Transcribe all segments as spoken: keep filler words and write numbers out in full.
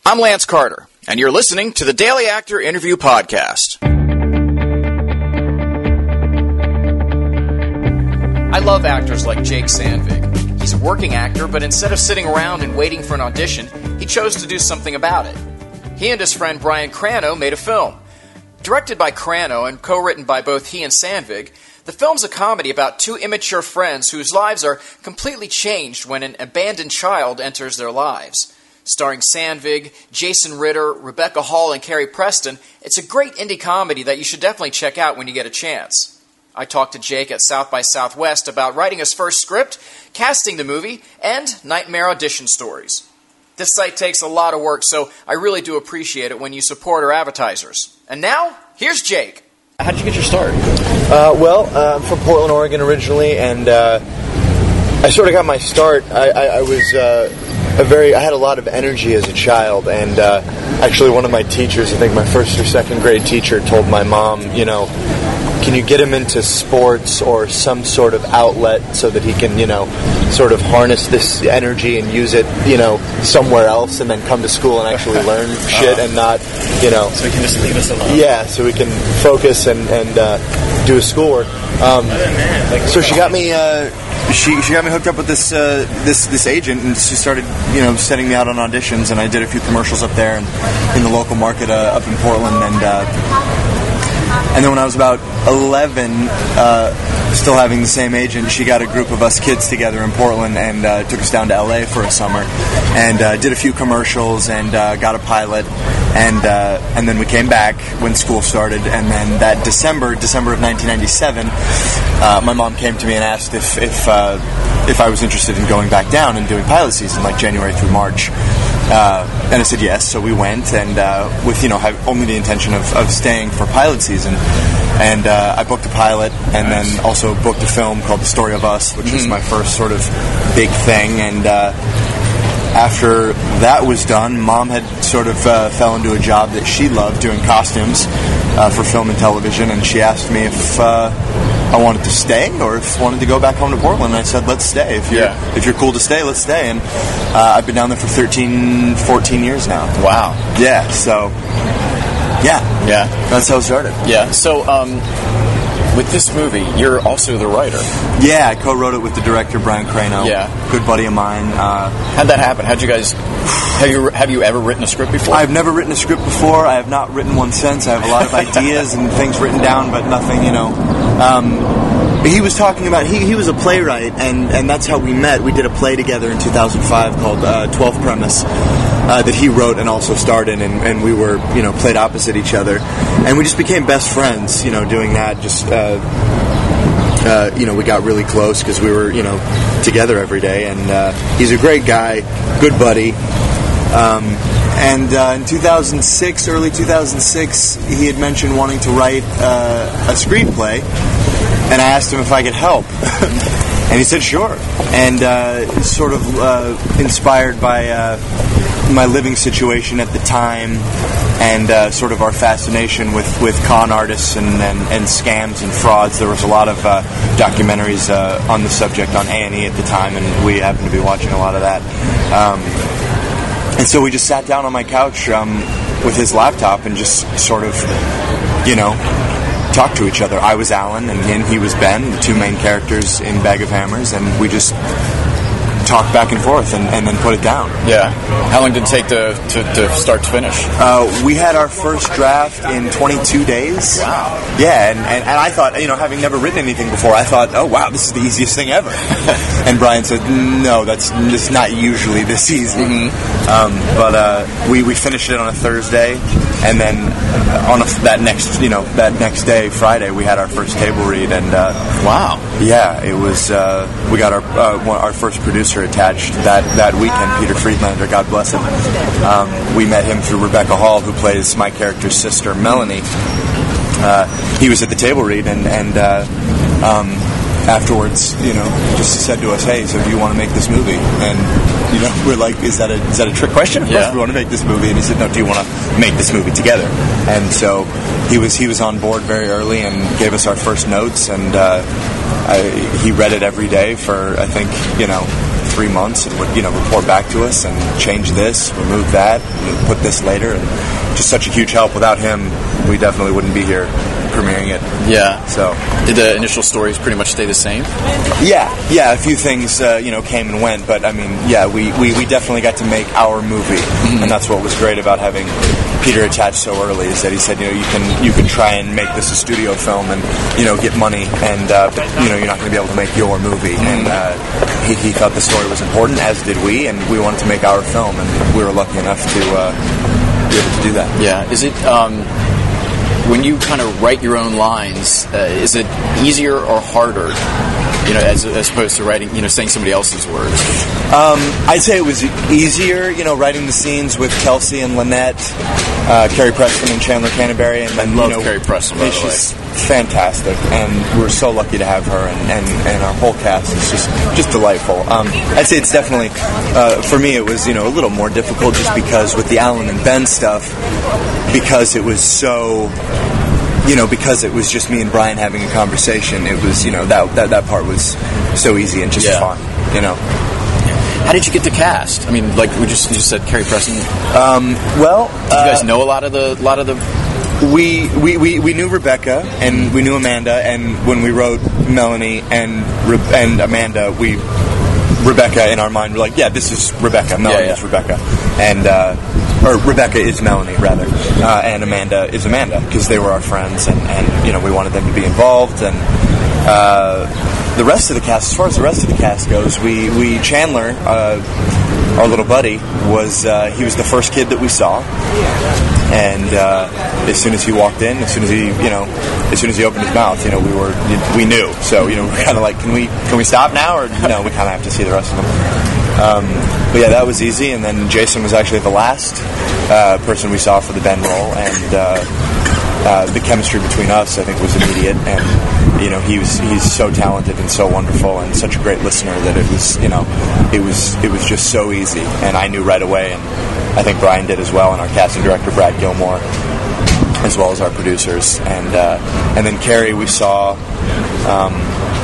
I'm Lance Carter, and you're listening to the Daily Actor Interview Podcast. I love actors like Jake Sandvig. He's a working actor, but instead of sitting around and waiting for an audition, he chose to do something about it. He and his friend Brian Crano made a film. Directed by Crano and co-written by both he and Sandvig, the film's a comedy about two immature friends whose lives are completely changed when an abandoned child enters their lives. Starring Sandvig, Jason Ritter, Rebecca Hall, and Carrie Preston, it's a great indie comedy that you should definitely check out when you get a chance. I talked to Jake at South by Southwest about writing his first script, casting the movie, and nightmare audition stories. This site takes a lot of work, so I really do appreciate it when you support our advertisers. And now, here's Jake. How did you get your start? Uh, well, uh, I'm from Portland, Oregon originally, and uh, I sort of got my start. I, I, I was... Uh, A very, I had a lot of energy as a child, and uh, actually one of my teachers, I think my first or second grade teacher, told my mom, you know, can you get him into sports or some sort of outlet so that he can, you know, sort of harness this energy and use it, you know, somewhere else, and then come to school and actually learn shit and not, you know. So he can just leave us alone. Yeah, so we can focus and, and uh, do his schoolwork. Um, so she got me... Uh, She she got me hooked up with this uh, this this agent, and she started, you know, sending me out on auditions, and I did a few commercials up there and in the local market uh, up in Portland, and uh, and then when I was about eleven, uh, still having the same agent, she got a group of us kids together in Portland and uh, took us down to L A for a summer, and uh, did a few commercials and uh, got a pilot, and uh, and then we came back when school started, and then that December December of nineteen ninety-seven. Uh, my mom came to me and asked if if, uh, if I was interested in going back down and doing pilot season, like January through March. Uh, and I said yes, so we went, and uh, with, you know, have only the intention of, of staying for pilot season. And uh, I booked a pilot, and nice. Then also booked a film called The Story of Us, which mm-hmm. was my first sort of big thing. And uh, after that was done, Mom had sort of uh, fell into a job that she loved, doing costumes uh, for film and television, and she asked me if uh, I wanted to stay or if I wanted to go back home to Portland. And I said, let's stay. If you're, yeah. if you're cool to stay, let's stay. And uh, I've been down there for thirteen, fourteen years now. Wow. Yeah, so, yeah. Yeah. That's how it started. Yeah, so, um... with this movie, you're also the writer. Yeah, I co-wrote it with the director, Brian Crano. Yeah. Good buddy of mine. Uh, How'd that happen? How'd you guys... Have you have you ever written a script before? I've never written a script before. I have not written one since. I have a lot of ideas and things written down, but nothing, you know... Um, he was talking about... He, he was a playwright, and, and that's how we met. We did a play together in two thousand five called uh, twelfth Premise. Uh, that he wrote and also starred in, and, and we were, you know, played opposite each other, and we just became best friends, you know, doing that. Just, uh, uh, you know, we got really close because we were, you know, together every day, and uh, he's a great guy, good buddy. Um, and uh, in two thousand six, early two thousand six, he had mentioned wanting to write uh, a screenplay, and I asked him if I could help. And he said, sure. And uh, sort of uh, inspired by uh, my living situation at the time, and uh, sort of our fascination with, with con artists and, and, and scams and frauds. There was a lot of uh, documentaries uh, on the subject on A and E at the time, and we happened to be watching a lot of that. Um, and so we just sat down on my couch um, with his laptop and just sort of, you know, talk to each other. I was Alan, and he, and he was Ben, the two main characters in Bag of Hammers, and we just talked back and forth and, and then put it down. Yeah. How long did it take to, to, to start to finish? Uh, we had our first draft in twenty-two days. Wow. Yeah, and, and, and I thought, you know, having never written anything before, I thought, oh, wow, this is the easiest thing ever. And Brian said, no, that's, that's not usually this easy. Mm-hmm. Um, but uh, we, we finished it on a Thursday, and then on a, that next, you know, that next day, Friday, we had our first table read, and uh, wow. Yeah, it was, uh, we got our uh, one, our first producer attached that, that weekend, Peter Friedlander, God bless him. Um, we met him through Rebecca Hall, who plays my character's sister, Melanie. Uh, he was at the table read, and, and uh, um, afterwards, you know, just said to us, hey, so do you want to make this movie? And, you know, we're like, is that a is that a trick question? Of yeah. course we want to make this movie. And he said, no, do you want to make this movie together? And so he was he was on board very early and gave us our first notes, and uh, I, he read it every day for, I think, you know, three months and would, you know, report back to us and change this, remove that, and put this later, and just such a huge help. Without him, we definitely wouldn't be here premiering it. Yeah. So did the initial stories pretty much stay the same? Yeah, yeah. A few things, uh, you know, came and went, but I mean, yeah, we, we, we definitely got to make our movie, mm-hmm. and that's what was great about having Peter attached so early. Is that he said, you know, you can you can try and make this a studio film and you know get money, and uh, but you know you're not going to be able to make your movie. Mm-hmm. And uh, he, he thought the story was important, as did we, and we wanted to make our film, and we were lucky enough to uh, be able to do that. Yeah. Is it? Um When you kind of write your own lines, uh, is it easier or harder, you know, as, as opposed to writing, you know, saying somebody else's words? Um, I'd say it was easier, you know, writing the scenes with Kelsey and Lynette, uh, Carrie Preston and Chandler Canterbury. And, I love you know, Carrie Preston, by the way. She's fantastic, and we're so lucky to have her, and, and, and our whole cast is just, just delightful. Um, I'd say it's definitely, uh, for me, it was, you know, a little more difficult just because with the Alan and Ben stuff, because it was so... You know, because it was just me and Brian having a conversation, it was, you know, that that, that part was so easy and just yeah. fun, you know. How did you get the cast? I mean, like we just you just said, Carrie Preston. Um, well, did you guys uh, know a lot of the lot of the? We, we, we, we knew Rebecca and we knew Amanda, and when we wrote Melanie and Re- and Amanda, we Rebecca in our mind were like, yeah, this is Rebecca. Melanie yeah, yeah. is Rebecca, and. Uh, Or Rebecca is Melanie, rather, uh, and Amanda is Amanda, because they were our friends, and, and you know we wanted them to be involved. And uh, the rest of the cast, as far as the rest of the cast goes, we we Chandler, uh, our little buddy, was uh, he was the first kid that we saw, and uh, as soon as he walked in, as soon as he you know, as soon as he opened his mouth, you know we were we knew. So you know we're kind of like, can we can we stop now, or no? We kind of have to see the rest of them. Um, but yeah, that was easy, and then Jason was actually the last uh, person we saw for the Ben role, and uh, uh, the chemistry between us, I think, was immediate. And you know, he was he's so talented and so wonderful, and such a great listener that it was you know, it was it was just so easy, and I knew right away, and I think Brian did as well, and our casting director Brad Gilmore, as well as our producers, and uh, and then Carrie we saw. Um,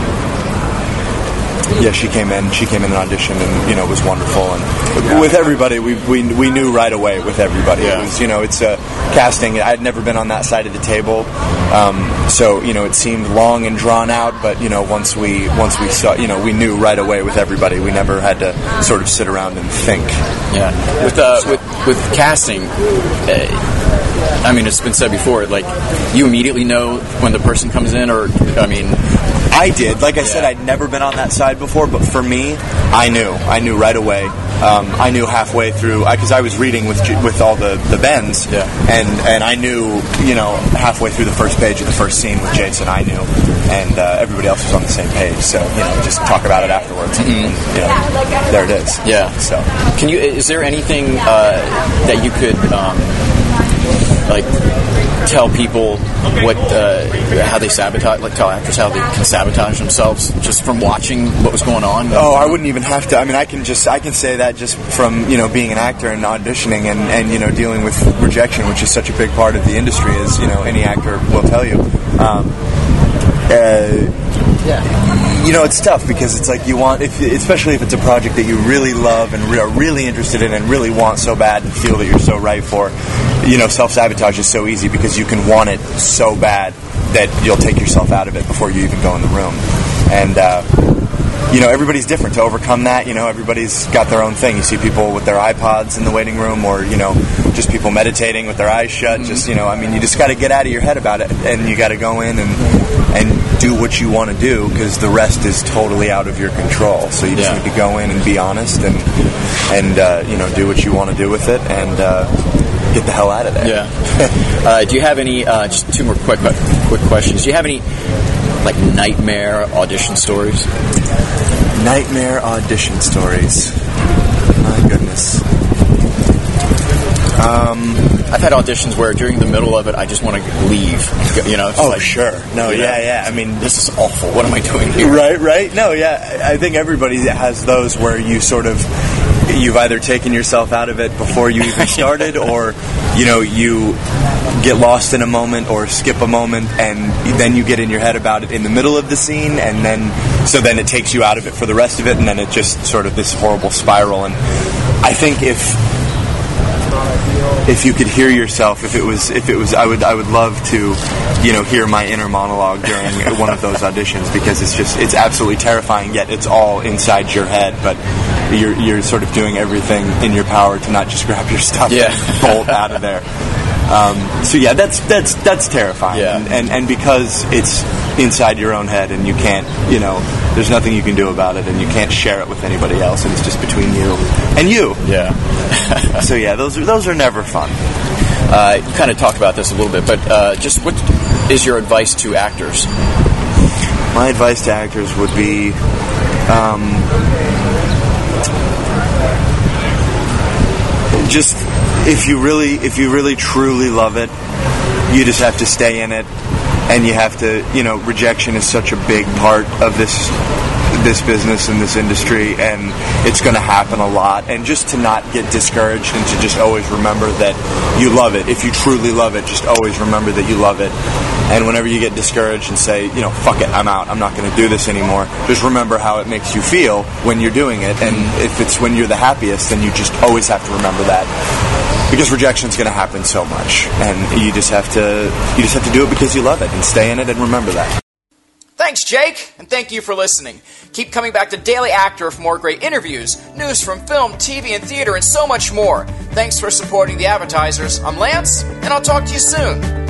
Yeah, she came in. She came in and auditioned, and you know, it was wonderful. And yeah. with everybody, we, we we knew right away with everybody. Yeah. It was, you know, it's a casting. I'd never been on that side of the table, um, so you know, it seemed long and drawn out. But you know, once we once we saw, you know, we knew right away with everybody. We never had to sort of sit around and think. Yeah, with uh, so. with with casting. Uh, I mean, it's been said before. Like, you immediately know when the person comes in, or I mean. I did. Like I yeah. said, I'd never been on that side before, but for me, I knew. I knew right away. Um, I knew halfway through, because I, I was reading with with all the, the Bens, yeah. and, and I knew, you know, halfway through the first page of the first scene with Jason, I knew, and uh, everybody else was on the same page, so, you know, just talk about it afterwards, and, and you know, there it is. Yeah. So, can you, is there anything uh, that you could, um, like, tell people what uh, how they sabotage, like tell actors how they can sabotage themselves just from watching what was going on? Oh, I wouldn't even have to. I mean, I can just I can say that just from you know being an actor and auditioning and, and you know dealing with rejection, which is such a big part of the industry, as you know any actor will tell you. Um, uh, yeah. You know, it's tough because it's like you want, if, especially if it's a project that you really love and re- are really interested in and really want so bad and feel that you're so right for. You know, self-sabotage is so easy because you can want it so bad that you'll take yourself out of it before you even go in the room. And, uh, you know, everybody's different. To overcome that, you know, everybody's got their own thing. You see people with their iPods in the waiting room, or, you know, just people meditating with their eyes shut. Mm-hmm. Just, you know, I mean, you just got to get out of your head about it, and you got to go in and and do what you want to do, because the rest is totally out of your control. So you just yeah. need to go in and be honest and, and uh, you know, do what you want to do with it, and uh, get the hell out of there. Yeah. uh, do you have any, uh, just two more quick quick questions. Do you have any, like, nightmare audition stories? Nightmare audition stories. My goodness. Um, I've had auditions where during the middle of it, I just want to leave. You know? Oh, like, sure. No, yeah, know, yeah. I mean, this is awful. What am I doing here? Right, right. No, yeah. I think everybody has those where you sort of, you've either taken yourself out of it before you even started, or you know you get lost in a moment or skip a moment, and then you get in your head about it in the middle of the scene, and then so then it takes you out of it for the rest of it, and then it just sort of this horrible spiral. And I think if if you could hear yourself, if it was if it was I would I would love to, you know, hear my inner monologue during one of those auditions, because it's just it's absolutely terrifying, yet it's all inside your head, but you're you're sort of doing everything in your power to not just grab your stuff yeah. and bolt out of there. Um, so yeah, that's that's that's terrifying, yeah. and, and and because it's inside your own head, and you can't, you know, there's nothing you can do about it, and you can't share it with anybody else, and it's just between you and you. Yeah. So yeah, those are those are never fun. Uh, you kind of talked about this a little bit, but uh, just what is your advice to actors? My advice to actors would be, um, just if you really, if you really truly love it, you just have to stay in it, and you have to, you know, rejection is such a big part of this this business and this industry, and it's going to happen a lot, and just to not get discouraged, and to just always remember that you love it. If you truly love it, just always remember that you love it. And whenever you get discouraged and say, you know, fuck it, I'm out, I'm not going to do this anymore, just remember how it makes you feel when you're doing it. And if it's when you're the happiest, then you just always have to remember that, because rejection's going to happen so much, and you just have to you just have to do it because you love it, and stay in it, and remember that. Thanks, Jake, and thank you for listening. Keep coming back to Daily Actor for more great interviews, news from film, T V, and theater, and so much more. Thanks for supporting the advertisers. I'm Lance, and I'll talk to you soon.